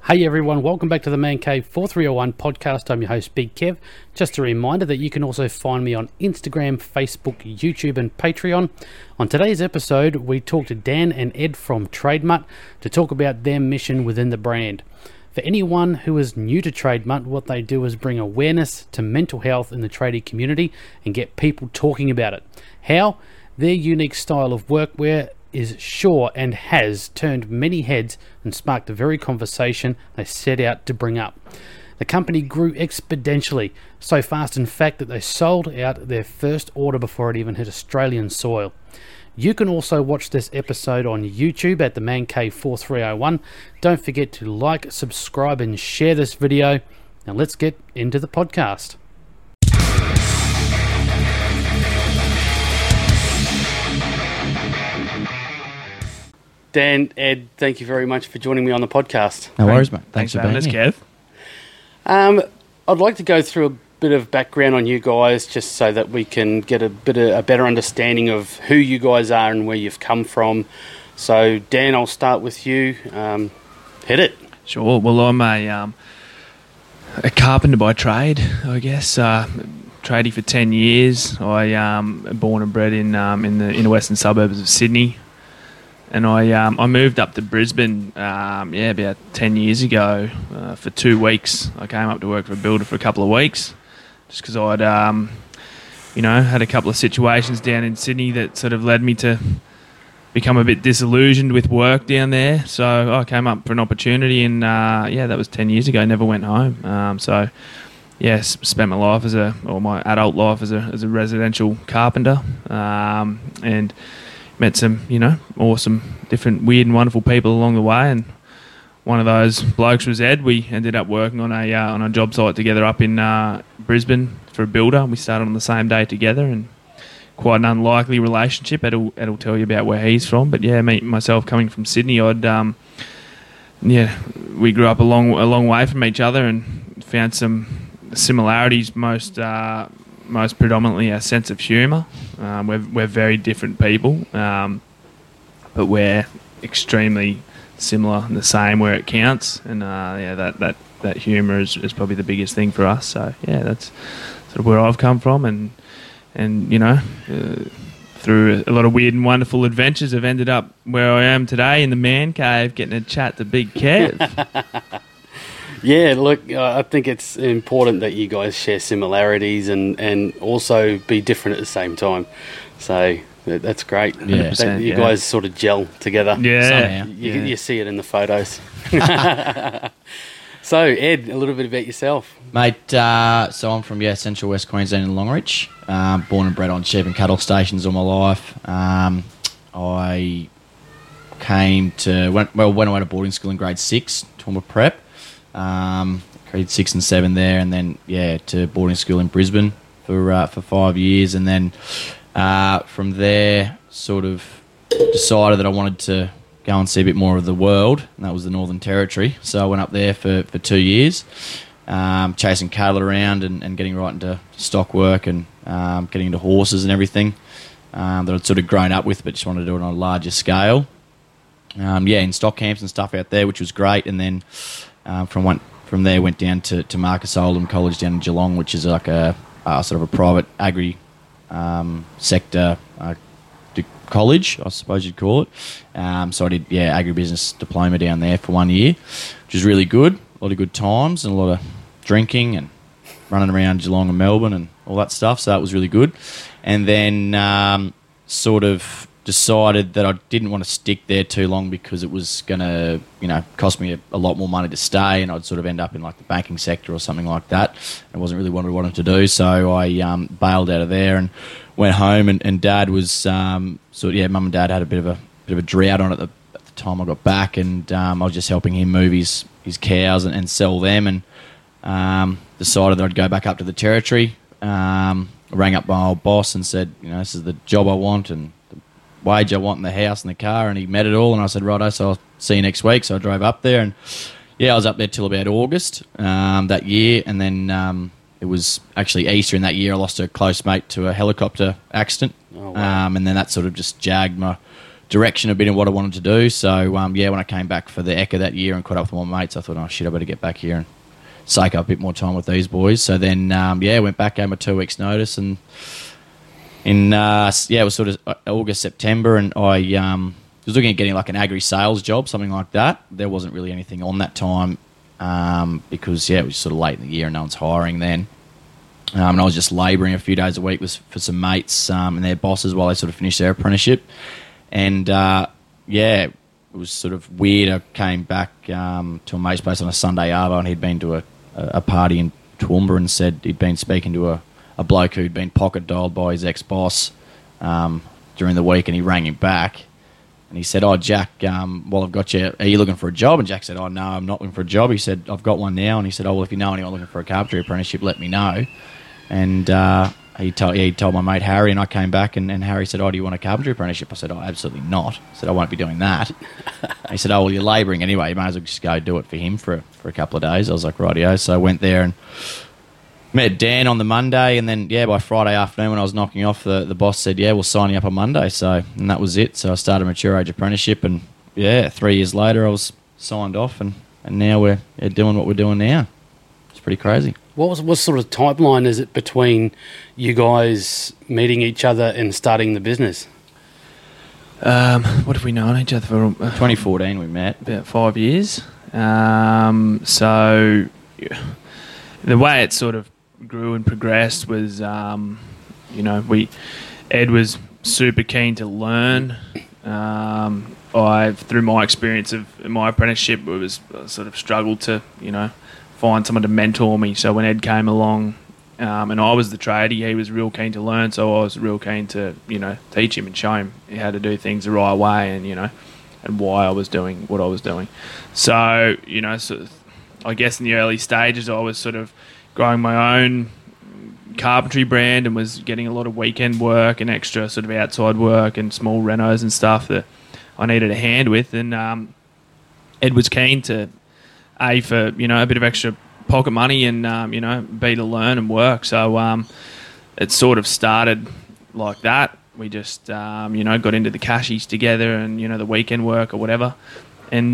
Hey everyone, welcome back to the Man Cave 4301 podcast. I'm your host, Big Kev. Just a reminder that you can also find me on Instagram, Facebook, YouTube and Patreon. On today's episode, we talk to Dan and Ed from TradeMut to talk about their mission within the brand. For anyone who is new to TradeMut, what they do is bring awareness to mental health in the tradie community and get people talking about it. How? Their unique style of workwear is sure and has turned many heads and sparked the very conversation they set out to bring up. The company grew exponentially, so fast in fact that they sold out their first order before it even hit Australian soil. You can also watch this episode on YouTube at the Man Cave 4301. Don't forget to like, subscribe and share this video. Now let's get into the podcast. Dan, Ed, thank you very much for joining me on the podcast. No worries, mate. Thanks for being here, Kev. I'd like to go through a bit of background on you guys just so that we can get a better understanding of who you guys are and where you've come from. So, Dan, I'll start with you. Hit it. Sure. Well, I'm a carpenter by trade, I guess. Tradie for 10 years. I born and bred in the western suburbs of Sydney. And I moved up to Brisbane, about 10 years ago for 2 weeks. I came up to work for a builder for a couple of weeks just because I'd, had a couple of situations down in Sydney that sort of led me to become a bit disillusioned with work down there. So I came up for an opportunity and, that was 10 years ago. Never went home. Spent my life my adult life as a residential carpenter and met some, awesome, different, weird and wonderful people along the way, and one of those blokes was Ed. We ended up working on a job site together up in Brisbane for a builder. We started on the same day together, and quite an unlikely relationship. Ed'll tell you about where he's from, but myself coming from Sydney, we grew up a long way from each other and found some similarities. Most predominantly our sense of humour. We're very different people, but we're extremely similar and the same where it counts. And that humour is probably the biggest thing for us. So that's sort of where I've come from, and through a lot of weird and wonderful adventures, I've ended up where I am today in the Man Cave, getting a chat to Big Kev. Yeah, look, I think it's important that you guys share similarities and also be different at the same time. So that's great. Yeah, you guys sort of gel together. Yeah. You see it in the photos. So, Ed, a little bit about yourself. Mate, so I'm from Central West Queensland in Longreach. Born and bred on sheep and cattle stations all my life. I came to, went away to boarding school in grade 6, Toowoomba Prep. Grade 6 and 7 there, and then to boarding school in Brisbane for 5 years, and then from there sort of decided that I wanted to go and see a bit more of the world, and that was the Northern Territory. So I went up there for 2 years, chasing cattle around and getting right into stock work and getting into horses and everything that I'd sort of grown up with, but just wanted to do it on a larger scale. In stock camps and stuff out there, which was great, and then from there went down to Marcus Oldham College down in Geelong, which is like a sort of a private agri sector college, I suppose you'd call it. So I did agribusiness diploma down there for 1 year, which was really good. A lot of good times and a lot of drinking and running around Geelong and Melbourne and all that stuff. So that was really good. And then sort of decided that I didn't want to stick there too long because it was going to, cost me a lot more money to stay, and I'd sort of end up in like the banking sector or something like that. It wasn't really what I wanted to do, so I bailed out of there and went home. And Dad was Mum and Dad had a bit of a drought on it at the time I got back, and I was just helping him move his cows and sell them, and decided that I'd go back up to the Territory. I rang up my old boss and said, this is the job I want and wage I want in the house and the car, and he met it all, and I said, righto, so I'll see you next week. So I drove up there, and I was up there till about August that year, and then it was actually Easter in that year I lost a close mate to a helicopter accident. Oh, wow. And then that sort of just jagged my direction a bit in what I wanted to do. So, when I came back for the ECA that year and caught up with my mates, I thought, oh, shit, I better get back here and soak up a bit more time with these boys. So then, went back, gave my 2 weeks' notice, and it was sort of August, September, and I was looking at getting like an agri-sales job, something like that. There wasn't really anything on that time because, it was sort of late in the year and no one's hiring then. And I was just labouring a few days a week for some mates and their bosses while they sort of finished their apprenticeship. And, it was sort of weird. I came back to a mate's place on a Sunday arvo, and he'd been to a party in Toowoomba and said he'd been speaking to a bloke who'd been pocket dialed by his ex-boss during the week, and he rang him back. And he said, oh, Jack, while I've got you, are you looking for a job? And Jack said, oh, no, I'm not looking for a job. He said, I've got one now. And he said, oh, well, if you know anyone looking for a carpentry apprenticeship, let me know. And he told my mate Harry, and I came back, and Harry said, oh, do you want a carpentry apprenticeship? I said, oh, absolutely not. I said, I won't be doing that. He said, oh, well, you're labouring anyway. You might as well just go do it for him for a couple of days. I was like, rightio. So I went there and met Dan on the Monday, and then, by Friday afternoon when I was knocking off, the boss said, we'll sign you up on Monday. So, and that was it. So I started a mature age apprenticeship, and, 3 years later I was signed off, and now we're doing what we're doing now. It's pretty crazy. What sort of timeline is it between you guys meeting each other and starting the business? What have we known each other for? 2014 we met. About 5 years. So the way it sort of grew and progressed was, Ed was super keen to learn. Through my experience of my apprenticeship, I sort of struggled to, find someone to mentor me. So when Ed came along, and I was the tradie, he was real keen to learn, so I was real keen to, teach him and show him how to do things the right way, and why I was doing what I was doing. So, I guess in the early stages I was sort of growing my own carpentry brand and was getting a lot of weekend work and extra sort of outside work and small renos and stuff that I needed a hand with. And Ed was keen to, for, a bit of extra pocket money and, B, to learn and work. So it sort of started like that. We just, got into the cashies together and, the weekend work or whatever. And,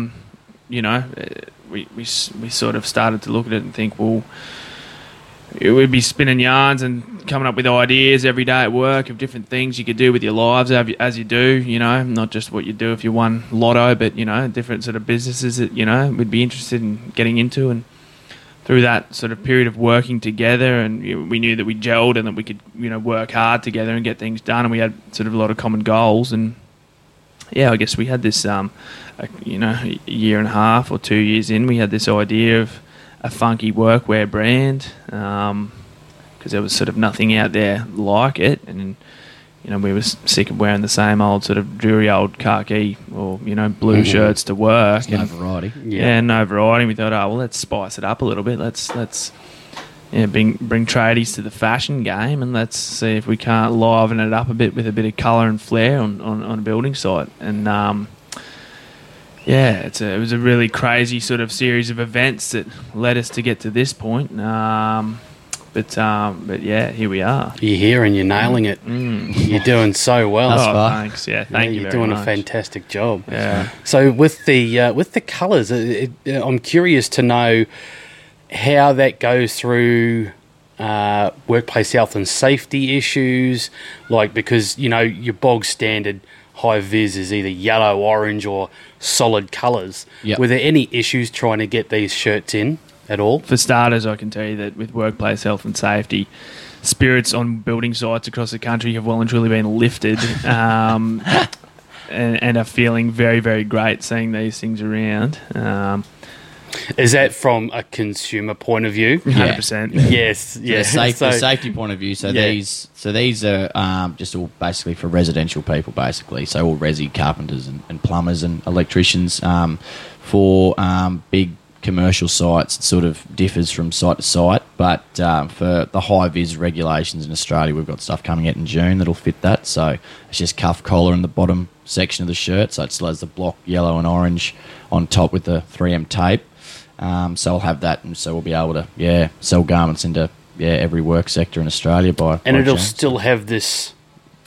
we sort of started to look at it and think, well, we'd be spinning yarns and coming up with ideas every day at work of different things you could do with your lives as you do, not just what you do if you won lotto, but, different sort of businesses that, we'd be interested in getting into. And through that sort of period of working together, and we knew that we gelled and that we could, work hard together and get things done, and we had sort of a lot of common goals. And I guess we had this, a year and a half or 2 years in, we had this idea of a funky workwear brand, because there was sort of nothing out there like it, and we were sick of wearing the same old sort of dreary old khaki or blue shirts to work. No variety. No variety. We thought, well, let's spice it up a little bit. Let's bring tradies to the fashion game, and let's see if we can't liven it up a bit with a bit of colour and flair on a building site. And it was a really crazy sort of series of events that led us to get to this point. But here we are. You're here and you're nailing it. You're doing so well. Thanks. Yeah, thank you. You're very doing much. A fantastic job. Yeah. So with the colours, I'm curious to know how that goes through workplace health and safety issues, because your bog standard high vis is either yellow, orange, or solid colours. Yep. Were there any issues trying to get these shirts in at all? For starters, I can tell you that with workplace health and safety, spirits on building sites across the country have well and truly been lifted, and are feeling very, very great seeing these things around. Is that from a consumer point of view? 100%. Yes. Yeah. The safety point of view. So these are just all basically for residential people, basically. So all resi carpenters and plumbers and electricians. For big commercial sites, it sort of differs from site to site. But for the high vis regulations in Australia, we've got stuff coming out in June that'll fit that. So it's just cuff collar in the bottom section of the shirt. So it still has the block yellow and orange on top with the 3M tape. So I'll have that, and so we'll be able to sell garments into every work sector in Australia by and it'll June. still have this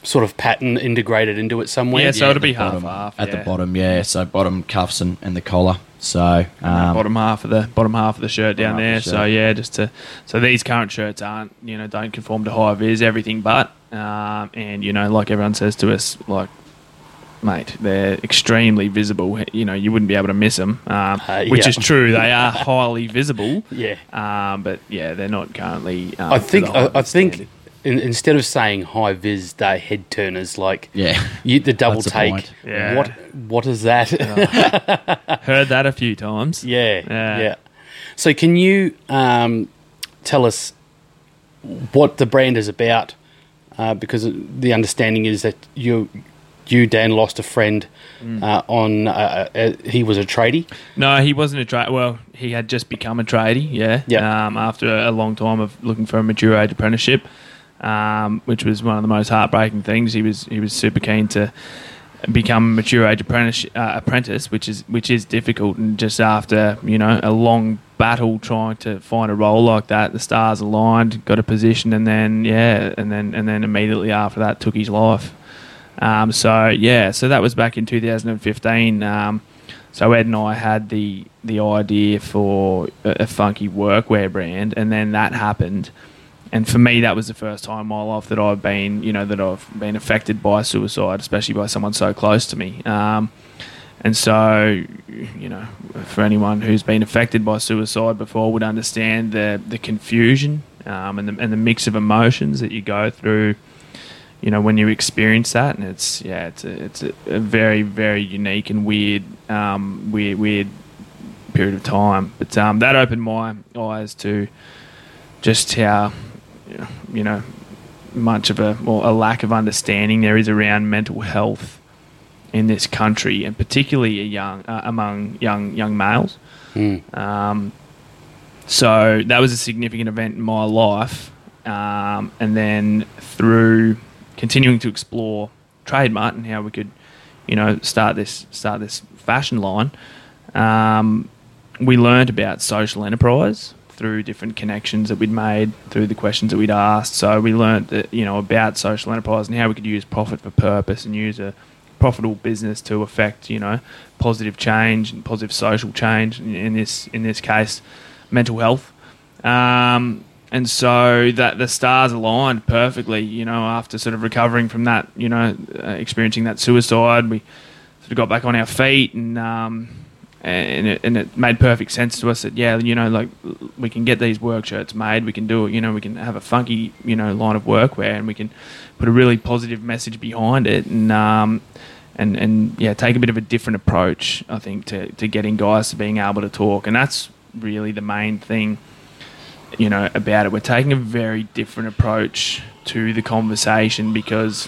sort of pattern integrated into it somewhere. Yeah, so it'll be bottom, half at yeah. the bottom. Yeah, so bottom cuffs and the collar. So bottom half of the shirt down Bottom there. half of the So shirt. yeah, so these current shirts aren't, don't conform to high vis, everything but, and like everyone says to us, like, mate, they're extremely visible. You wouldn't be able to miss them, which yeah. is true. They are highly visible. Yeah. But yeah, they're not currently. I think to the high vis think standard. instead of saying high vis, they're head turners. Like yeah, the double That's the take. point. Yeah. What is that? Heard that a few times. Yeah. So can you tell us what the brand is about? Because the understanding is that you Dan lost a friend on he was a tradie. No, he wasn't a trade. Well, he had just become a tradie. Yeah. Yep. After a long time of looking for a mature age apprenticeship, which was one of the most heartbreaking things. He was super keen to become a mature age apprentice, which is difficult. And just after a long battle trying to find a role like that, the stars aligned, got a position, and then immediately after that took his life. So that was back in 2015. So Ed and I had the idea for a funky workwear brand, and then that happened. And for me, that was the first time in my life that I've been affected by suicide, especially by someone so close to me. And so, for anyone who's been affected by suicide before would understand the confusion and the mix of emotions that you go through, when you experience that. And it's a very, very unique and weird period of time. But that opened my eyes to just how much of a lack of understanding there is around mental health in this country, and particularly among young males. So that was a significant event in my life, and then through continuing to explore Trademark and how we could, start this fashion line, we learned about social enterprise through different connections that we'd made, through the questions that we'd asked. So we learned that, about social enterprise and how we could use profit for purpose and use a profitable business to affect, positive change and positive social change, in this case, mental health. And so that the stars aligned perfectly, after sort of recovering from that, experiencing that suicide, we sort of got back on our feet, and it made perfect sense to us that, we can get these work shirts made, we can do it, we can have a funky, line of workwear, and we can put a really positive message behind it, and take a bit of a different approach, I think, to getting guys to being able to talk. And that's really the main thing, about it. We're taking a very different approach to the conversation because,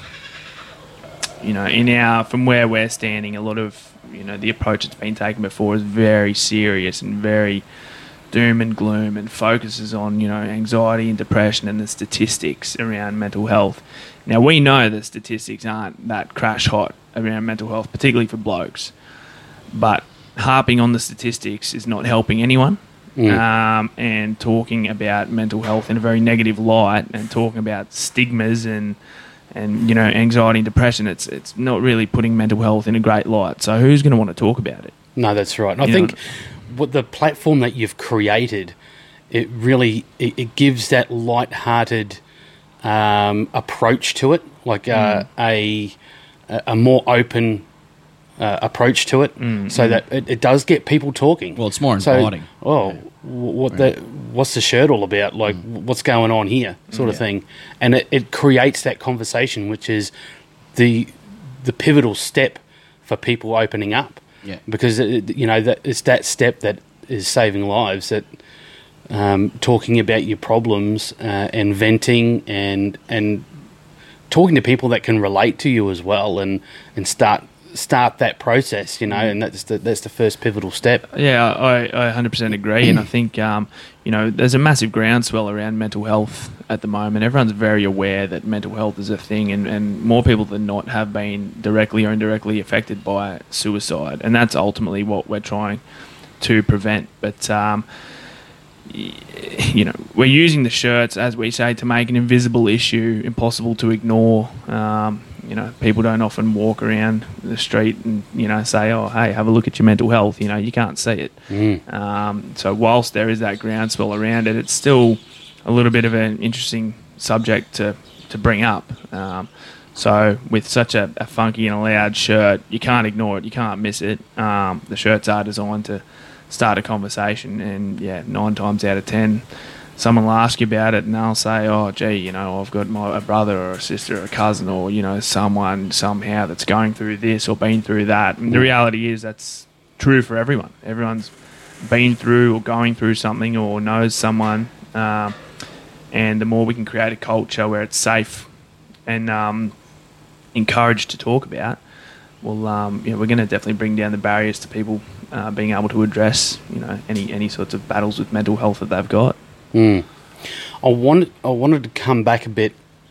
from where we're standing, a lot of, the approach that's been taken before is very serious and very doom and gloom, and focuses on, anxiety and depression and the statistics around mental health. Now, we know the statistics aren't that crash hot around mental health, particularly for blokes, but harping on the statistics is not helping anyone. And talking about mental health in a very negative light, and talking about stigmas and anxiety and depression, it's not really putting mental health in a great light. So who's going to want to talk about it? No, that's right. And I think what the platform that you've created, it really it gives that light-hearted approach to it, like a more open approach to it, so that it does get people talking. Well, it's more inviting. What's the shirt all about? Like, what's going on here, sort of thing. And it creates that conversation, which is the pivotal step for people opening up. Yeah. Because that it's that step that is saving lives. That talking about your problems and venting and talking to people that can relate to you as well, and start that process, and that's the first pivotal step. Yeah, I 100% agree, and I think there's a massive groundswell around mental health at the moment. Everyone's very aware that mental health is a thing, and more people than not have been directly or indirectly affected by suicide, and that's ultimately what we're trying to prevent. But you know, we're using the shirts, as we say, to make an invisible issue impossible to ignore. You know, people don't often walk around the street and, you know, say, oh, hey, have a look at your mental health. You know, you can't see it. So whilst there is that groundswell around it, it's still a little bit of an interesting subject to bring up. So with such a funky and a loud shirt, you can't ignore it. You can't miss it. The shirts are designed to start a conversation, and, 9 times out of 10, someone will ask you about it and they'll say, oh, gee, you know, I've got a brother or a sister or a cousin or, you know, someone somehow that's going through this or been through that. And the reality is that's true for everyone. Everyone's been through or going through something or knows someone. And the more we can create a culture where it's safe and encouraged to talk about, well, we're going to definitely bring down the barriers to people being able to address, you know, any sorts of battles with mental health that they've got. I wanted to come back a bit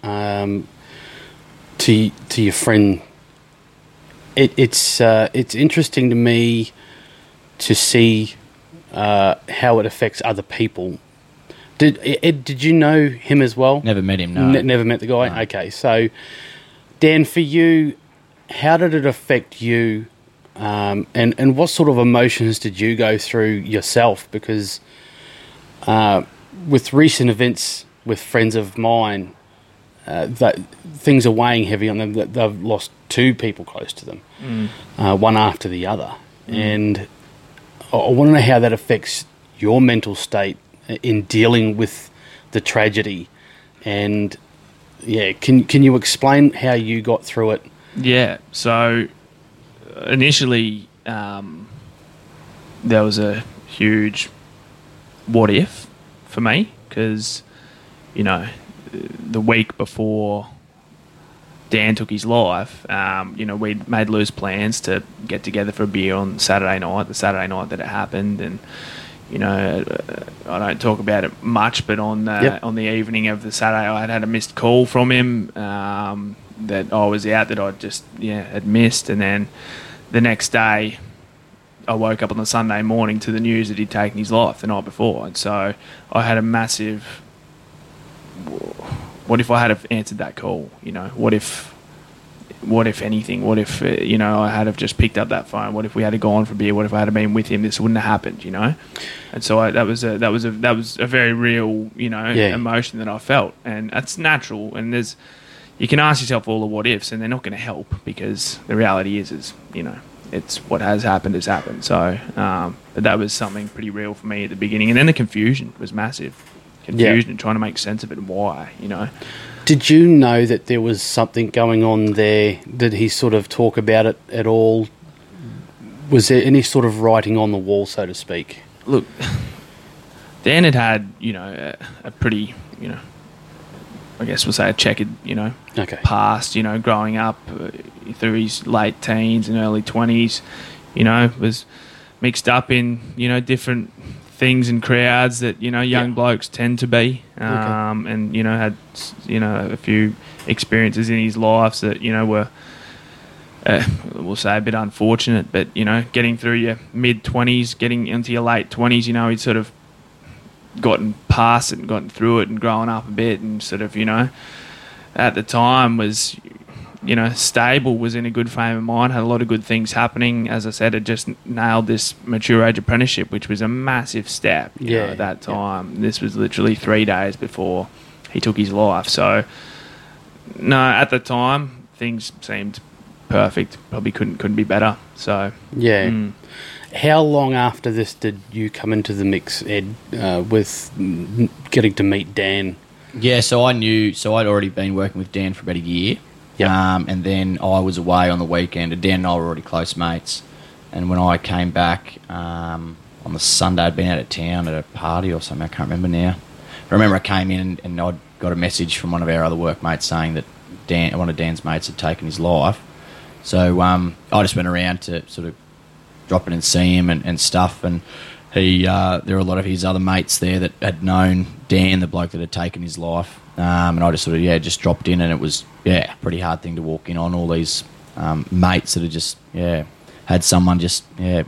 to your friend. It's interesting to me to see how it affects other people. Did you know him as well? Never met him, no. Never met the guy? No. Okay, so Dan, for you, how did it affect you, and what sort of emotions did you go through yourself? Because with recent events with friends of mine, that things are weighing heavy on them. That they've lost 2 people close to them, one after the other. And I want to know how that affects your mental state in dealing with the tragedy. And can you explain how you got through it? Yeah, so initially there was a huge what if for me, because, you know, the week before Dan took his life, you know, we'd made loose plans to get together for a beer on Saturday night, the Saturday night that it happened. And, you know, I don't talk about it much, but on the evening of the Saturday, I had a missed call from him that I was out, that I just, had missed. And then the next day, I woke up on the Sunday morning to the news that he'd taken his life the night before. And so I had a massive, what if I had have answered that call? You know, what if anything? What if, you know, I had have just picked up that phone? What if we had gone for a beer? What if I had been with him? This wouldn't have happened, you know? And so that was a very real, you know, emotion that I felt. And that's natural. And you can ask yourself all the what ifs, and they're not going to help, because the reality is, you know, it's what has happened has happened. So, but that was something pretty real for me at the beginning. And then the confusion was massive. Confusion and trying to make sense of it and why, you know. Did you know that there was something going on there? Did he sort of talk about it at all? Was there any sort of writing on the wall, so to speak? Look, Dan had, you know, a pretty, you know, I guess we'll say a checkered, you know, past, you know, growing up through his late teens and early 20s, you know, was mixed up in, you know, different things and crowds that, you know, young blokes tend to be, and, you know, had, you know, a few experiences in his life that, you know, were, we'll say a bit unfortunate, but, you know, getting through your mid-20s, getting into your late 20s, you know, he'd sort of gotten past it and gotten through it and grown up a bit, and sort of, you know, at the time was, you know, stable, was in a good frame of mind, had a lot of good things happening. As I said, had just nailed this mature age apprenticeship, which was a massive step, you know, at that time. This was literally 3 days before he took his life. So, no, at the time, things seemed perfect. Probably couldn't be better. So, How long after this did you come into the mix, Ed, with getting to meet Dan? Yeah, so I'd already been working with Dan for about a year. And then I was away on the weekend, and Dan and I were already close mates. And when I came back on the Sunday, I'd been out of town at a party or something, I can't remember now. I remember I came in and I'd got a message from one of our other workmates saying that one of Dan's mates had taken his life. So I just went around to sort of drop in and see him and stuff. And there were a lot of his other mates there that had known Dan, the bloke that had taken his life. And I just sort of, just dropped in, and it was, a pretty hard thing to walk in on, all these mates that had just, had someone just,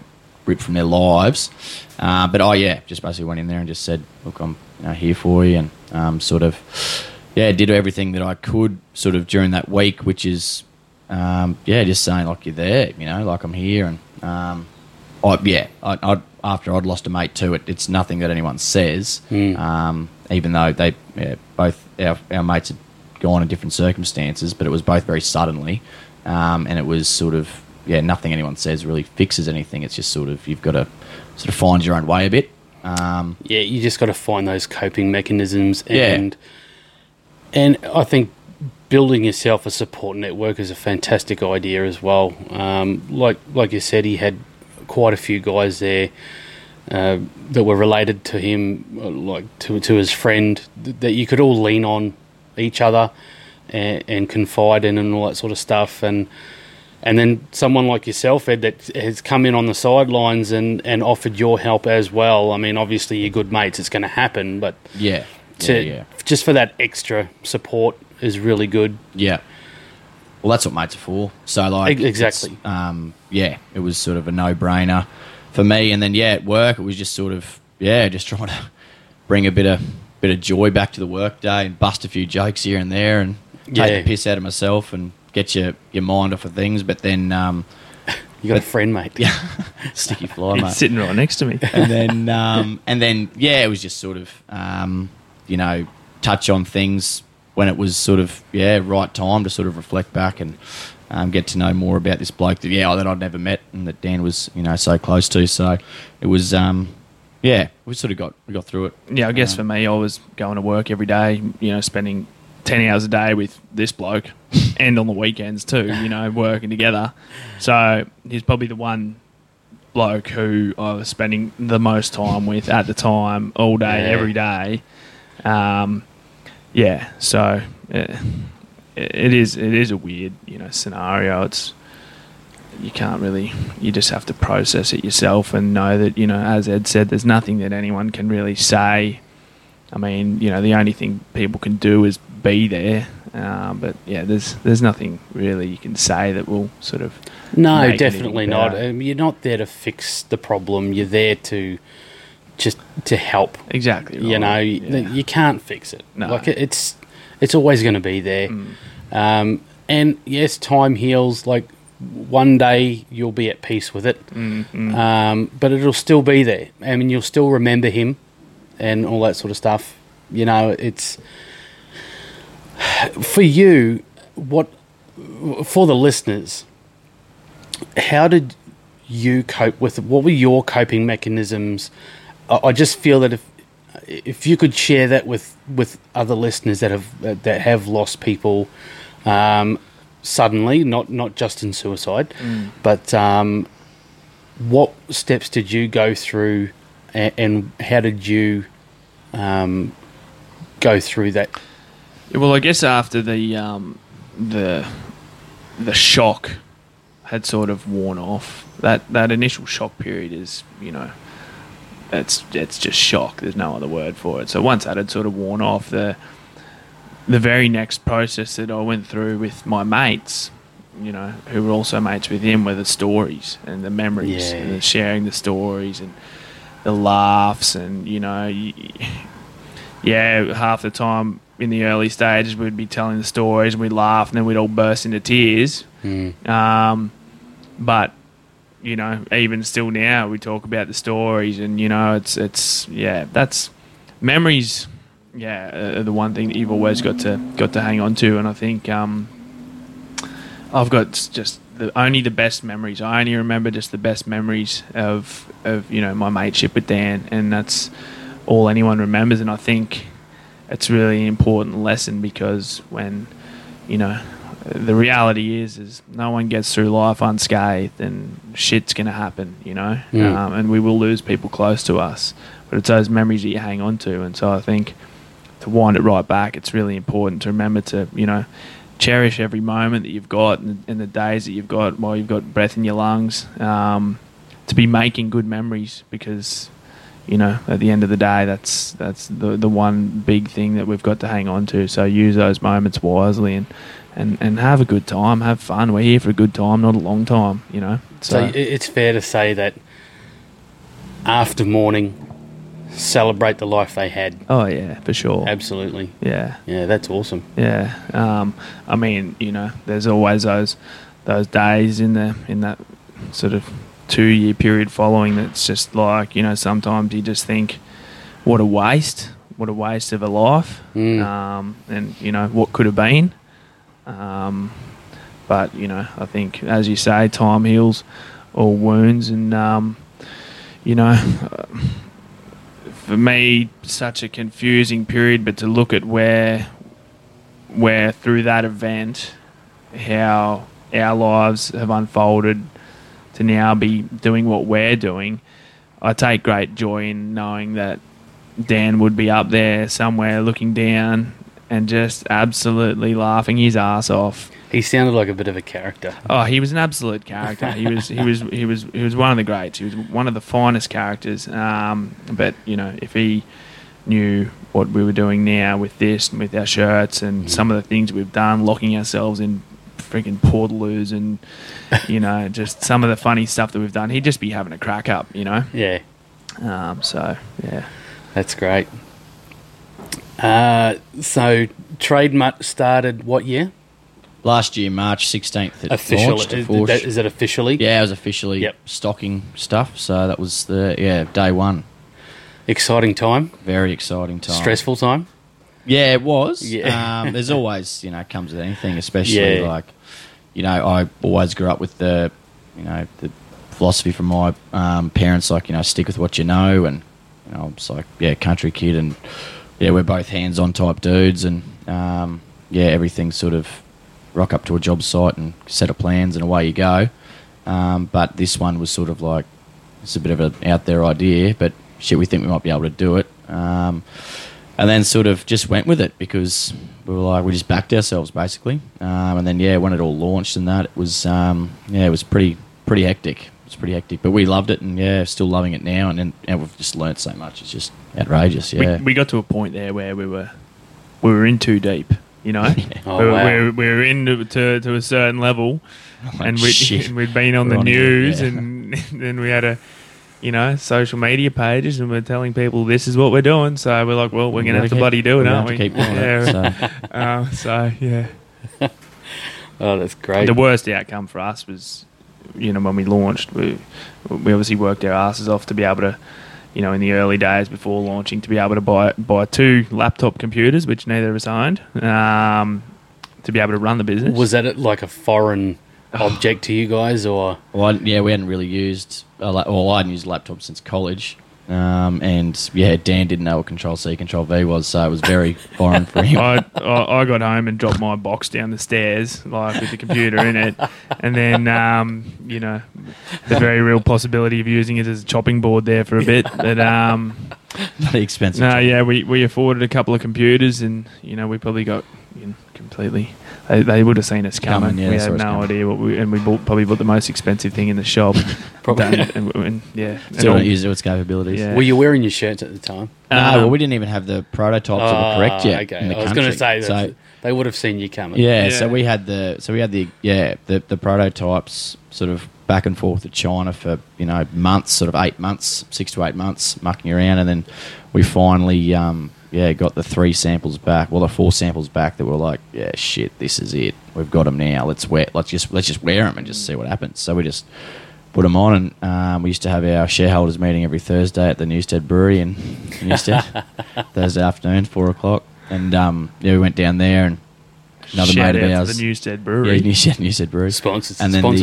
ripped from their lives. But just basically went in there and just said, look, I'm here for you, and did everything that I could sort of during that week, which is just saying like, you're there, like I'm here. And after I'd lost a mate too, it's nothing that anyone says, even though both our mates had gone in different circumstances, but it was both very suddenly, and it was sort of nothing anyone says really fixes anything. It's just sort of, you've got to sort of find your own way a bit. You just got to find those coping mechanisms, and I think building yourself a support network is a fantastic idea as well. Like you said, he had quite a few guys there that were related to him, like to his friend, that you could all lean on each other and confide in and all that sort of stuff. And then someone like yourself, Ed, that has come in on the sidelines and offered your help as well. I mean, obviously you're good mates, it's going to happen, but just for that extra support is really good. Yeah. Well, that's what mates are for. So, like, exactly. It was sort of a no-brainer for me. And then, at work, it was just sort of, just trying to bring a bit of joy back to the work day and bust a few jokes here and there and take the piss out of myself and get your mind off of things. But then you got a friend, mate. Yeah, sticky fly, mate. Sitting right next to me. And then it was just sort of touch on things when it was sort of right time to sort of reflect back and get to know more about this bloke that I'd never met and that Dan was so close to. So it was we sort of got through it. Yeah, I guess for me, I was going to work every day, spending 10 hours a day with this bloke and on the weekends too, working together. So he's probably the one bloke who I was spending the most time with at the time, all day, every day. So it is a weird, scenario. You just have to process it yourself and know that, as Ed said, there's nothing that anyone can really say. I mean, the only thing people can do is be there. But there's nothing really you can say that will sort of no, definitely not. You're not there to fix the problem. You're there to just to help. Exactly. Right. You can't fix it. No. Like it's always going to be there. And yes, time heals. Like one day you'll be at peace with it, but it'll still be there. I mean, you'll still remember him and all that sort of stuff. It's for you. For the listeners, how did you cope with it? What were your coping mechanisms? I just feel that if you could share that with other listeners that have lost people suddenly, not just in suicide, but what steps did you go through, and how did you go through that? Well, I guess after the shock had sort of worn off, that initial shock period is, it's just shock. There's no other word for it. So once that had sort of worn off, the very next process that I went through with my mates, who were also mates with him, were the stories and the memories and the sharing the stories and the laughs and, half the time in the early stages we'd be telling the stories and we'd laugh and then we'd all burst into tears. But even still now we talk about the stories and that's memories. The one thing that you've always got to hang on to, and I think I've got just only the best memories. I only remember just the best memories of my mateship with Dan, and that's all anyone remembers. And I think it's really an important lesson because when the reality is no one gets through life unscathed, and shit's going to happen, and we will lose people close to us. But it's those memories that you hang on to, and so I think to wind it right back, it's really important to remember to, cherish every moment that you've got and the days that you've got while you've got breath in your lungs, to be making good memories because, at the end of the day, that's the one big thing that we've got to hang on to. So use those moments wisely and have a good time, have fun. We're here for a good time, not a long time, So it's fair to say that after morning, celebrate the life they had. Oh yeah, for sure. Absolutely. Yeah. Yeah, that's awesome. Yeah. I mean, there's always those days in that sort of 2-year period following that's just like, sometimes you just think, what a waste of a life. And what could have been. But I think, as you say, time heals all wounds, and for me, such a confusing period. But to look at where through that event, how our lives have unfolded to now be doing what we're doing, I take great joy in knowing that Dan would be up there somewhere looking down and just absolutely laughing his ass off. He sounded like a bit of a character. Oh, he was an absolute character. He was one of the greats. He was one of the finest characters. But if he knew what we were doing now with this and with our shirts and some of the things we've done, locking ourselves in freaking portaloos and just some of the funny stuff that we've done, he'd just be having a crack up. Yeah. So yeah, that's great. So Trade Mutt started what year? Last year, March 16th. Officially, is it officially? Yeah, it was officially stocking stuff. So that was day one. Exciting time. Very exciting time. Stressful time. Yeah, it was. Yeah. There's always, comes with anything, especially like, I always grew up with the philosophy from my parents, like, stick with what you know, and I'm just like, country kid, and we're both hands-on type dudes, and everything's sort of rock up to a job site and set of plans and away you go. But this one was sort of like, it's a bit of an out there idea, but shit, we think we might be able to do it. And then sort of just went with it because we just backed ourselves basically. And then when it all launched and that, it was it was pretty hectic. It was pretty hectic, but we loved it, and still loving it now. And we've just learnt so much. It's just outrageous. Yeah, we got to a point there where we were in too deep. Oh, we were in to a certain level, and we'd been on the news, and then we had social media pages, and we're telling people this is what we're doing. So we're like, well, we're going to have to bloody do it, aren't we? Keep doing it, so yeah. Oh, that's great. The worst outcome for us was, when we launched, we obviously worked our asses off to be able to, in the early days before launching, to be able to buy 2 laptop computers, which neither of us owned, to be able to run the business. Was that like a foreign object to you guys, or? Well, we hadn't really used. I hadn't used a laptop since college, and Dan didn't know what Control C, Control V was, so it was very foreign for him. I got home and dropped my box down the stairs, like with the computer in it, and then the very real possibility of using it as a chopping board there for a bit. But Pretty expensive. No, we afforded a couple of computers, and we probably got completely. They would have seen us coming. We had no idea what we probably bought the most expensive thing in the shop. Probably. Still don't use its capabilities. Yeah. Were you wearing your shirts at the time? No, we didn't even have the prototypes that were correct yet. Okay. In the I was going to say that they would have seen you coming. Yeah, so we had the prototypes sort of back and forth to China for months, sort of 8 months, 6 to 8 months, mucking around, and then we finally got the 3 samples back. Well, the 4 samples back that were like, shit, this is it. We've got them now. Let's just wear them and just see what happens. So we just put them on, and we used to have our shareholders meeting every Thursday at the Newstead Brewery in Newstead, Thursday afternoon, 4:00, and we went down there, and another mate of ours, the Newstead Brewery, Newstead Brewery, sponsors, and then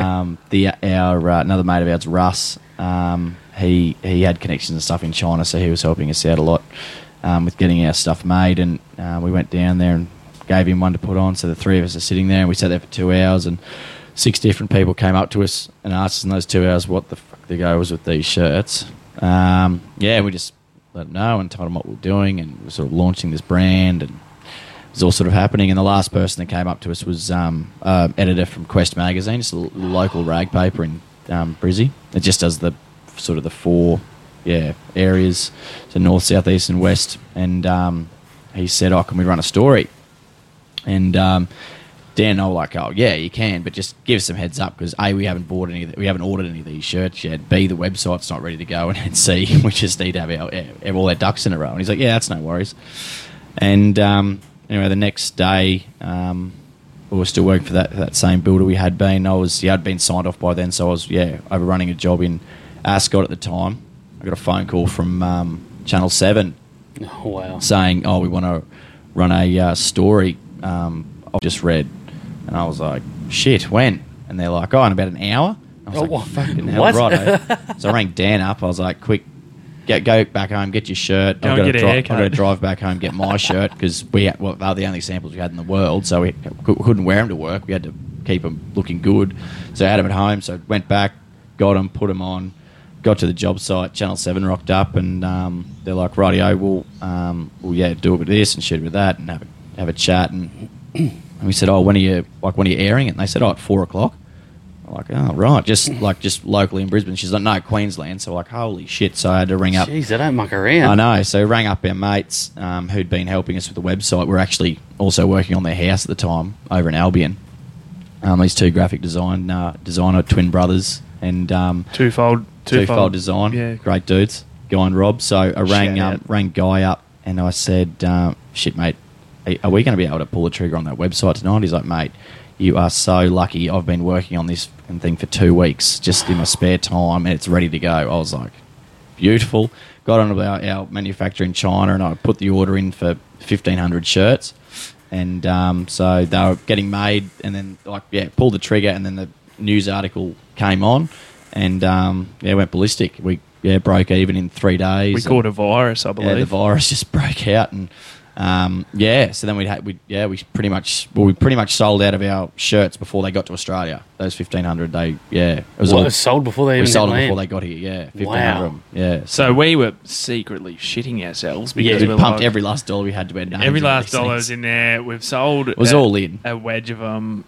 another mate of ours, Russ, he had connections and stuff in China, so he was helping us out a lot with getting our stuff made, and we went down there and gave him one to put on. So the 3 of us are sitting there, and we sat there for 2 hours, and 6 different people came up to us and asked us in those 2 hours what the fuck the go was with these shirts. We just let them know and told them what we were doing, and we were sort of launching this brand, and it was all sort of happening. And the last person that came up to us was editor from Quest Magazine, just a local rag paper in Brizzy. It just does the sort of the 4 areas, so north, south, east, and west. And he said, "Oh, can we run a story?" And Dan and I were like, oh yeah, you can, but just give us some heads up because A, we haven't ordered any of these shirts yet. B, the website's not ready to go, and C, we just need to have all our ducks in a row. And he's like, yeah, that's no worries. And anyway, the next day, we were still working for that same builder we had been. I'd been signed off by then, so I was overrunning a job in Ascot at the time. I got a phone call from Channel 7 saying, oh, we want to run a story I've just read. And I was like, shit, when? And they're like, oh, in about an hour? I was like, fucking hell, what? right. So I rang Dan up. I was like, quick, go back home, get your shirt. I've got to drive back home, get my shirt, because they were the only samples we had in the world, so we couldn't wear them to work. We had to keep them looking good. So I had them at home, so I went back, got them, put them on, got to the job site, Channel 7 rocked up, and they're like, rightio, we'll do it with this and shit with that, and have a chat. And we said, oh, when are you airing it? And they said, oh, at 4 o'clock. I'm like, oh, right, just locally in Brisbane. She's like, no, Queensland. So like, holy shit. So I had to ring up. Jeez, they don't muck around. I know. So I rang up our mates who'd been helping us with the website. We're actually also working on their house at the time over in Albion. These two graphic designer twin brothers, and Twofold Design. Yeah. Great dudes, Guy and Rob. So I rang Guy up and I said, shit, mate, are we going to be able to pull the trigger on that website tonight? He's like, mate, you are so lucky. I've been working on this thing for 2 weeks just in my spare time, and it's ready to go. I was like, beautiful. Got on about our manufacturer in China, and I put the order in for 1,500 shirts. And so they were getting made, and then pulled the trigger, and then the news article came on, and went ballistic. We broke even in 3 days. We caught a virus, I believe. Yeah, the virus just broke out, and so then we pretty much sold out of our shirts before they got to Australia. Those 1,500, it was sold before they even sold land. before they got here. Yeah, 1,500 Wow. of them. Yeah, So we were secretly shitting ourselves because we we pumped every last dollar we had to our names. every in last these dollar things. was in there. We've sold It was all in. a wedge of them.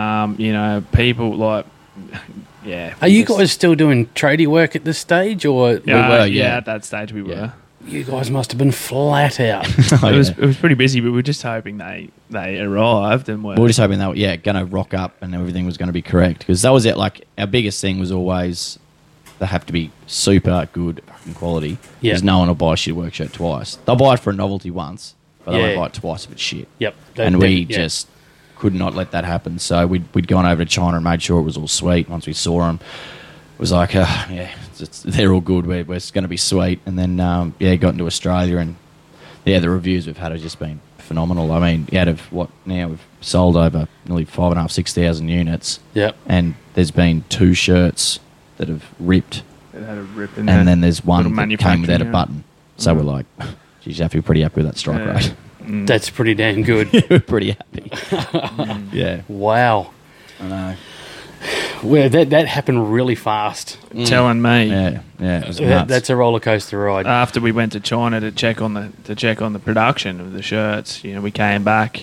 People like, yeah. Are you guys still doing tradie work at this stage, or We were, yeah. At that stage we were. Yeah. you guys must have been flat out? It was pretty busy, but we were just hoping they arrived and were. We were just hoping they were going to rock up and everything was going to be correct, because that was it. Like, our biggest thing was always they have to be super good fucking quality, because no one will buy a shit work shirt twice. They'll buy it for a novelty once, but they won't buy it twice if it's shit. Yep. And we just could not let that happen. So we'd gone over to China and made sure it was all sweet. Once we saw them, it was like, they're all good. We're going to be sweet. And then, got into Australia, and the reviews we've had have just been phenomenal. I mean, out of what now we've sold over nearly 5,500-6,000 units. Yep. And there's been 2 shirts that have ripped, It had a rip in and then there's one little that came without a manufacturing button. So we're like, geez, you have to be pretty happy with that strike rate. That's pretty damn good. We're pretty happy. Yeah. Wow. I know. Well, that happened really fast. telling me. Yeah. It was nuts. That's a roller coaster ride. After we went to China to check on the production of the shirts, we came back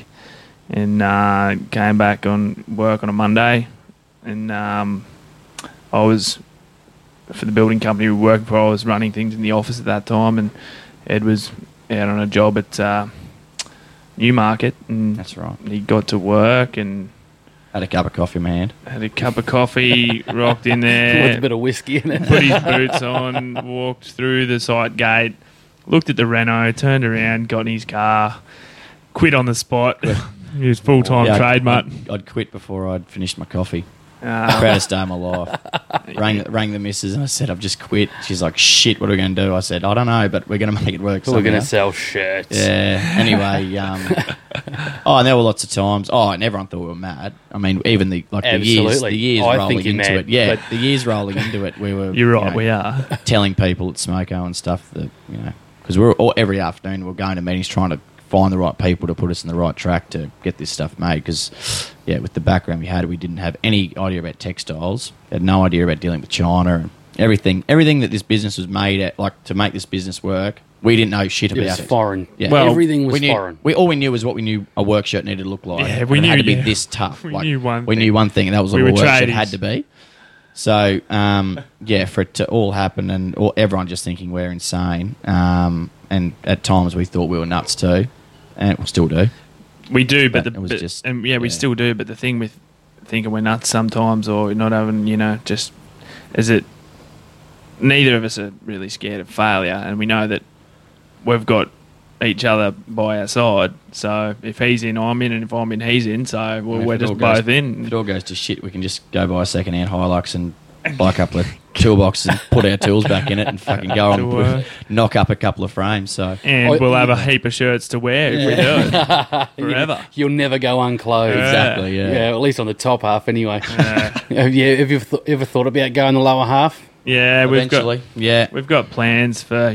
on work on a Monday, and I was, for the building company we were working for, I was running things in the office at that time, and Ed was out on a job at Newmarket, and That's right. he got to work and Had a cup of coffee in my hand. had a cup of coffee, rocked in With there, a bit of whiskey in it. put his boots on, walked through the site gate, looked at the Renault, turned around, got in his car, quit on the spot. He was full-time trade, mate. I'd quit before I'd finished my coffee. Proudest day of my life. Rang the missus and I said, I've just quit. She's like, shit, what are we going to do? I said, I don't know, but we're going to make it work. We're going to somehow. sell shirts. Yeah. Anyway, and there were lots of times. Oh, and everyone thought we were mad. I mean, even the years I rolling think you're into mad, it. Yeah, but- the years rolling into it, we were. You're right, we are. telling people at Smoko and stuff that because every afternoon we're going to meetings trying to find the right people to put us in the right track to get this stuff made. Because with the background we had, we didn't have any idea about textiles. Had no idea about dealing with China and everything that this business was made at, like, to make this business work. We didn't know shit It about was foreign. Yeah. Well, Everything was we knew, foreign. all we knew was what we knew a work shirt needed to look like. Yeah, we and it had knew, to be yeah. this tough. We Like, knew one we thing. knew one thing, and that was what We a were work shirt tradies. had to be. So, for it to all happen and everyone just thinking we're insane, and at times we thought we were nuts too, and we still do. We do, but It was just- we yeah. still do. But the thing with thinking we're nuts sometimes, or not having, just is it. Neither of us are really scared of failure, and we know that we've got each other by our side. So if he's in, I'm in, and if I'm in, he's in. So we're If it all just goes- both in. If it all goes to shit, we can just go buy a second-hand Hilux and buy a couple of toolboxes and put our tools back in it and fucking go To and work. knock up a couple of frames. So And Oh, we'll have a heap of shirts to wear if we do it. Forever. You'll never go unclothed. Yeah. exactly, yeah. Yeah, at least on the top half anyway. Yeah. Have you ever thought about going the lower half? Yeah, Eventually, we've got plans for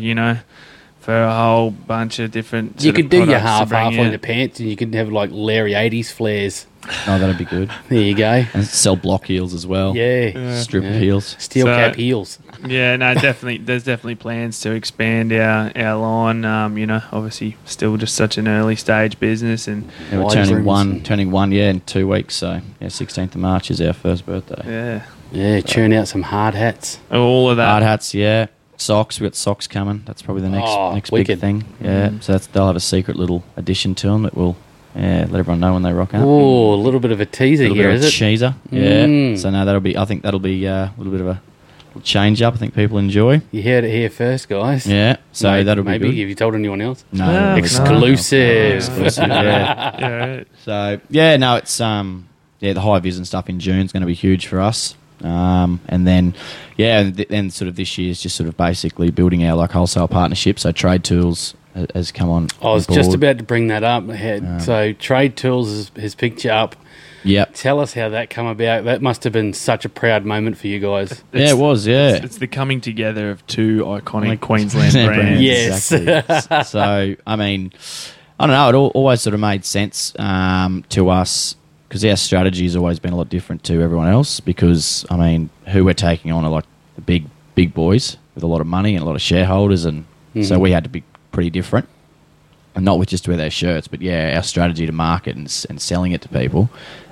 for a whole bunch of different. You sort could of do your products to half bring on out. your pants, and you could have like Larry 80s flares. Oh, that'd be good. There you go. And sell block heels as well. Yeah. Strip Yeah. of heels. Steel So- cap heels. Yeah, no, definitely. There's definitely plans to expand our line. Obviously, still just such an early stage business, and Yeah, we're Wide turning rooms. one, in 2 weeks. So, 16th of March is our first birthday. yeah, Yeah, churn out some hard hats. all of that. Hard hats, yeah. Socks, we've got socks coming. That's probably the next big wicked. thing. Yeah, so they'll have a secret little addition to them that will let everyone know when they rock out. Oh, a little bit of a teaser little here, bit of is it? cheeser, yeah. Mm. So no, I think that'll be a little bit of a change up. I think people enjoy. You heard it here first, guys. Yeah, so Maybe, that'll maybe. be Have you told anyone else? good. No, Exclusive. Exclusive, yeah. Yeah, So yeah, no, it's the high vis and stuff in June is going to be huge for us. And then then sort of this year is just sort of basically building our wholesale partnership. So Trade Tools has come on. I was board. just about to bring that up. So Trade Tools has picked you up. Yep. Tell us how that come about. That must have been such a proud moment for you guys. Yeah, it was. Yeah. It's the coming together of two iconic Like Queensland Queensland brands. Yes. exactly. So I mean, I don't know. It always sort of made sense to us because our strategy has always been a lot different to everyone else. Because I mean, who we're taking on are like the big boys with a lot of money and a lot of shareholders, and so we had to be pretty different. And not with just with our shirts, but our strategy to market and selling it to people.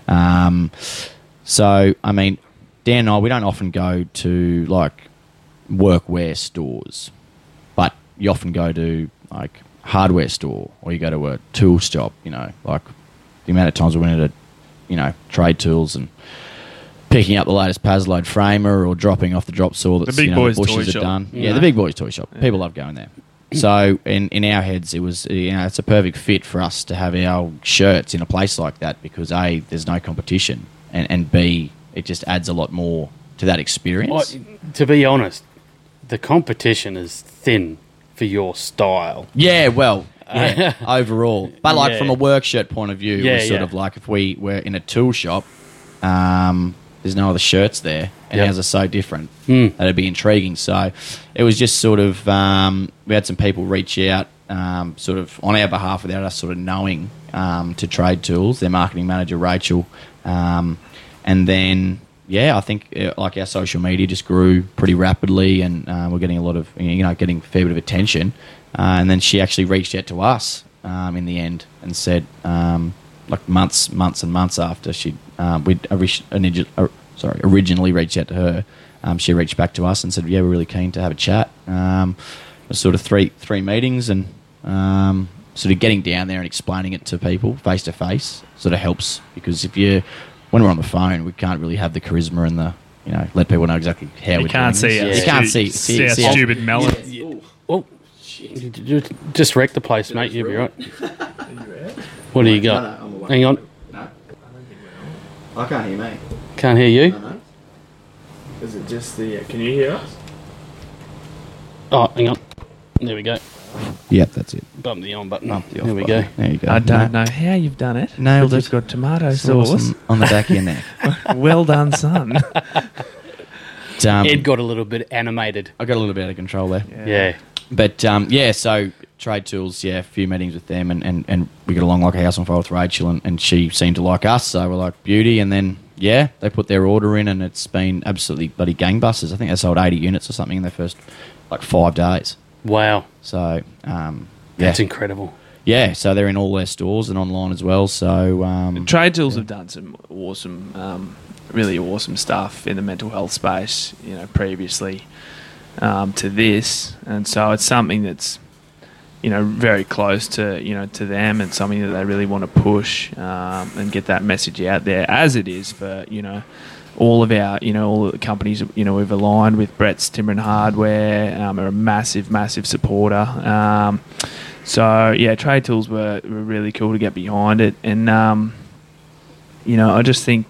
So I mean, Dan and I, we don't often go to like workwear stores, but you often go to like hardware store or you go to a tool shop. Like the amount of times we went to Trade Tools and picking up the latest Pazload framer or dropping off the drop saw that The big boys' Bushes toy have shop. done. Yeah. The big boys toy shop. People love going there. So in our heads, it was it's a perfect fit for us to have our shirts in a place like that because A, there's no competition, and B, it just adds a lot more to that experience. To be honest, the competition is thin for your style. Yeah, well, overall. But like Yeah. from a work shirt point of view, it was sort yeah. of like if we were in a tool shop, there's no other shirts there, and Yep. ours are so different. That'd be intriguing. So it was just sort of we had some people reach out sort of on our behalf without us sort of knowing to Trade Tools, their marketing manager Rachel, and then I think like our social media just grew pretty rapidly, and we're getting a lot of getting a fair bit of attention, and then she actually reached out to us in the end and said like months and months after we'd originally reached out to her, she reached back to us and said, we're really keen to have a chat. It was sort of three meetings, and sort of getting down there and explaining it to people face to face sort of helps, because when we're on the phone, we can't really have the charisma and the let people know exactly how You we're can't doing see this. it. You can't See see our our- stupid melon. Oh, just wreck the place, mate. You'll be right. What do you got? Hang on. I can't hear me. Can't hear you. Is it just the? Can you hear us? Oh, hang on. There we go. Yep, that's it. Bump the on button. Bump the off There we button. go. There you go. I don't know how you've done it. Nailed but it. You've got tomato Sauce sauce. on the back of your neck. Well done, son. Ed got a little bit animated. I got a little bit out of control there. Yeah. But so Trade Tools, a few meetings with them, and we got along like a house on fire with Rachel, and she seemed to like us, so we're like beauty. And then they put their order in, and it's been absolutely bloody gangbusters. I think they sold 80 units or something in their first 5 days. Wow. So That's incredible. yeah, so they're in all their stores and online as well. So Trade Tools have done some awesome, really awesome stuff in the mental health space, previously to this, and so it's something that's very close to to them, and something that they really want to push and get that message out there, as it is for all of our all the companies we've aligned with. Brett's Timber and Hardware are a massive supporter. So yeah, Trade Tools were really cool to get behind it, and I just think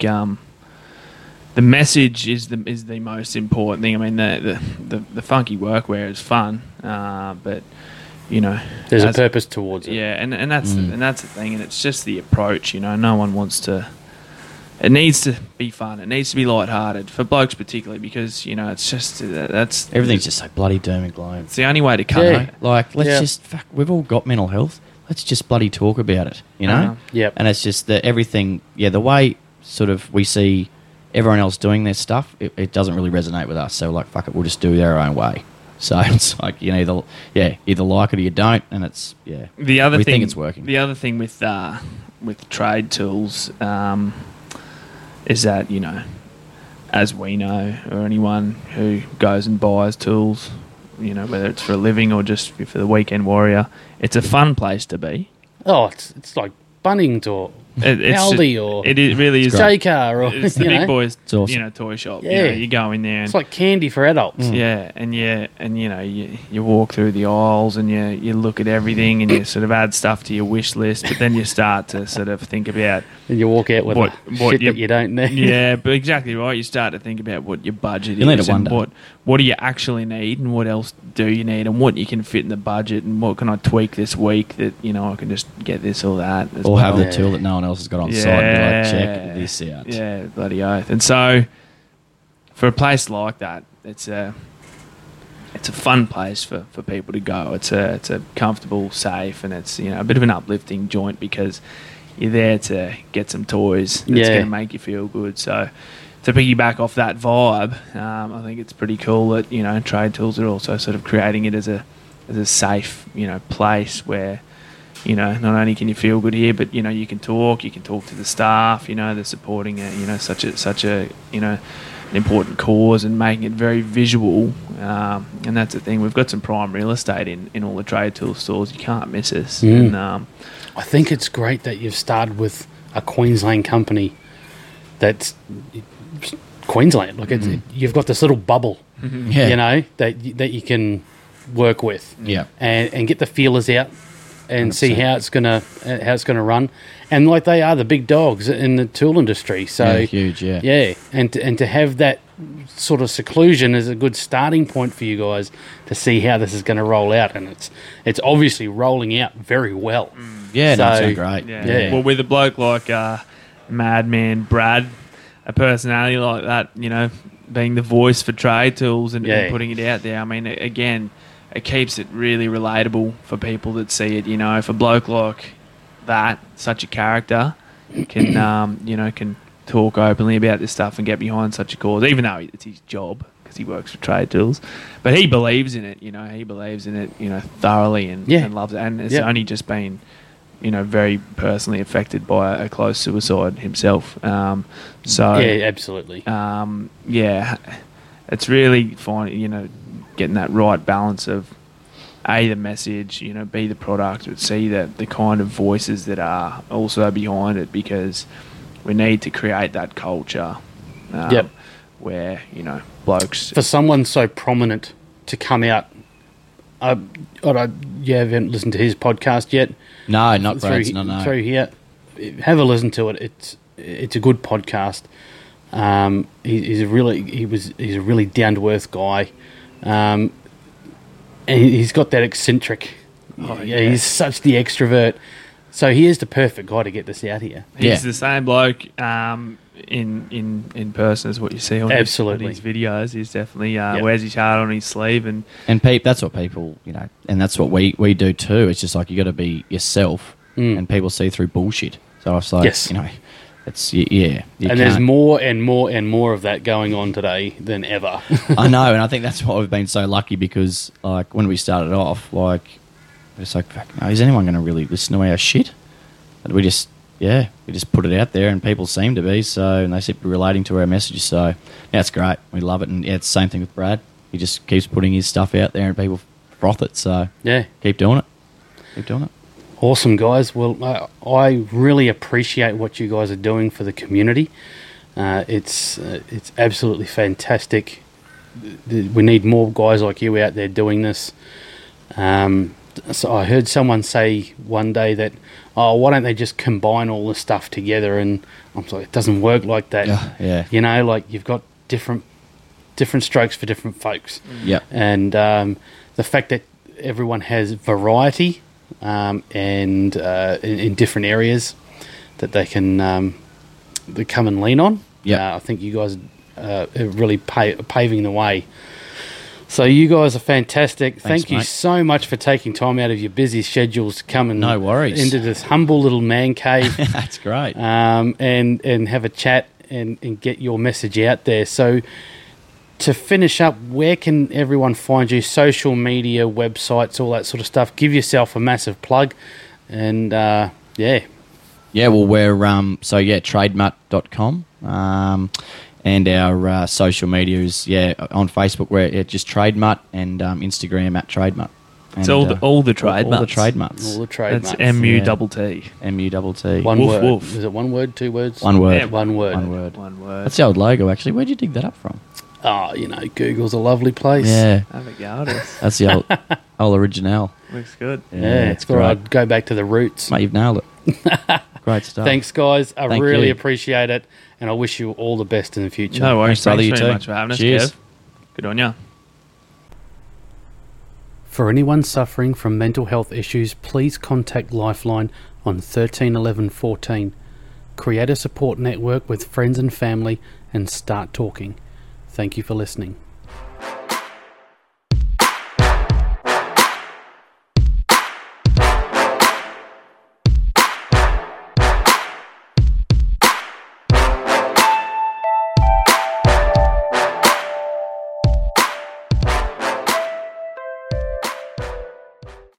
the message is the most important thing. I mean, the funky workwear is fun, but there's a purpose towards it. Yeah, and that's the thing, and it's just the approach. No one wants to. It needs to be fun. It needs to be lighthearted for blokes, particularly, because it's just that's everything's just so bloody doom and gloom. It's the only way to come. Yeah. Like, let's just we've all got mental health. Let's just bloody talk about it. Yep. And it's just that everything. Yeah, the way sort of we see everyone else doing their stuff, it doesn't really resonate with us. So like, fuck it, we'll just do it our own way. So it's like either like it or you don't, and it's The other we thing, think it's working. The other thing with Trade Tools is that as we know, or anyone who goes and buys tools, whether it's for a living or just for the weekend warrior, it's a fun place to be. Oh, it's like Bunnings or Aldi or it really is J-Car or it's the big boys, awesome. toy shop. Yeah. You go in there and it's like candy for adults. Yeah, and you walk through the aisles and you look at everything and you sort of add stuff to your wish list, but then you start to sort of think about and you walk out with shit that you don't need. Yeah, but exactly right. You start to think about what your budget You'll is need it one and day. what do you actually need and what else do you need and what you can fit in the budget and what can I tweak this week that I can just get this or that as Or well. have the tool that no one else has got on site and be like, check this out. Yeah, bloody oath. And so for a place like that, it's a fun place for people to go. It's a comfortable, safe, and it's a bit of an uplifting joint because you're there to get some toys that's going to make you feel good. So to piggyback off that vibe, I think it's pretty cool that Trade Tools are also sort of creating it as a safe place where not only can you feel good here, but you can talk to the staff. They're supporting it. Such a an important cause and making it very visual. And that's the thing. We've got some prime real estate in all the Trade Tool stores. You can't miss us. And, I think it's great that you've started with a Queensland company that's Queensland. Like you've got this little bubble, that you can work with, and get the feelers out and 100%. See how it's gonna run. And like they are the big dogs in the tool industry, so huge, and to have that sort of seclusion is a good starting point for you guys to see how this is going to roll out, and it's obviously rolling out very well. Yeah, that's great. Yeah. Well, with a bloke like Madman Brad, a personality like that, being the voice for Trade Tools and putting it out there. I mean, again, it keeps it really relatable for people that see it. If a bloke like that, such a character, can can talk openly about this stuff and get behind such a cause, even though it's his job because he works for Trade Tools, but he believes in it. He believes in it, thoroughly and loves it. And it's only just been, very personally affected by a close suicide himself. So yeah, absolutely. It's really fine, getting that right balance of A, the message, B, the product, but C, the kind of voices that are also behind it, because we need to create that culture where, blokes... For someone so prominent to come out, you haven't listened to his podcast yet? No, not Brad's, no. Through here. Have a listen to it. It's a good podcast. He's a really down-to-earth guy. And he's got that eccentric. He's such the extrovert. So he is the perfect guy to get this out here. He's the same bloke in person as what you see on his videos. He's definitely wears his heart on his sleeve. And that's what people, and that's what we do too. It's just like you got to be yourself, and people see through bullshit. So it's like, it's, and there's more and more and more of that going on today than ever. I know, and I think that's why we've been so lucky, because like when we started off, like it's like, is anyone going to really listen to our shit? And we just put it out there, and people seem to be, and they seem to be relating to our messages. So it's great. We love it, and it's the same thing with Brad. He just keeps putting his stuff out there, and people froth it. So keep doing it. keep doing it. Awesome, guys. Well, I really appreciate what you guys are doing for the community. It's absolutely fantastic. We need more guys like you out there doing this. So I heard someone say one day that, why don't they just combine all the stuff together? And I'm like, it doesn't work like that. Yeah. You know, like you've got different strokes for different folks. Yeah. And the fact that everyone has variety and in different areas that they can they come and lean on. Yeah. I think you guys are really paving the way. So you guys are fantastic. Thanks, Thank you mate. so much for taking time out of your busy schedules to come and No worries. into this humble little man cave That's great. and have a chat and get your message out there. So to finish up, where can everyone find you? Social media, websites, all that sort of stuff. Give yourself a massive plug. And yeah. Yeah, well, we're trademutt.com. And our social media is on Facebook we're just TradeMutt and Instagram at TradeMutt. It's all the trade all the mutts. trade mutts. All the trade That's marks. MUTT. MUTT. One Woof, word. woof. Is it one word, 2 words? One word. Yeah, One word. One word. One word. That's the old logo, actually. Where'd you dig that up from? Oh, Google's a lovely place. Yeah, Have a go at us. that's the old original. Looks good. Yeah, it's thought great. I'd go back to the roots. Mate, you've nailed it. Great stuff. Thanks, guys. I Thank really you. appreciate it, and I wish you all the best in the future. No worries. Thanks, brother, Thanks you very too. much for having us, Cheers. Kev. Good on ya. For anyone suffering from mental health issues, please contact Lifeline on 13 11 14. Create a support network with friends and family and start talking. Thank you for listening.